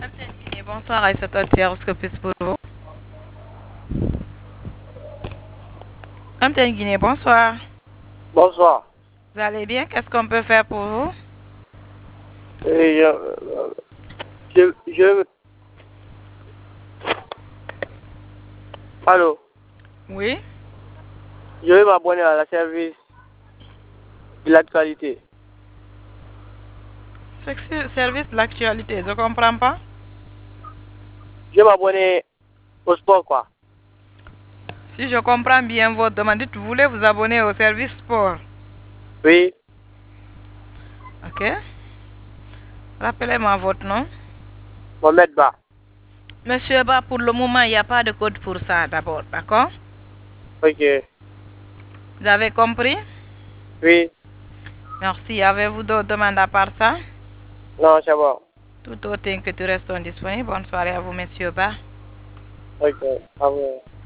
Bonsoir, Aïssata Thiers, que puis pour vous? Madame Guinée, bonsoir. Bonsoir. Vous allez bien? Qu'est-ce qu'on peut faire pour vous? Et Allô? Oui? Je vais m'abonner à la service de l'actualité. C'est que c'est le service de l'actualité, je comprends pas. Je vais m'abonner au sport, quoi. Si je comprends bien votre demande, vous voulez vous abonner au service sport. Oui. Ok? Rappelez-moi votre nom. Mohamed Ba. Monsieur Ba, pour le moment, il n'y a pas de code pour ça d'abord, d'accord? Ok. Vous avez compris? Oui. Merci. Avez-vous d'autres demandes à part ça? Non, c'est bon. Tout autre que tu restes disponible. Bonne soirée à vous, monsieur Ba. Ok. Au revoir.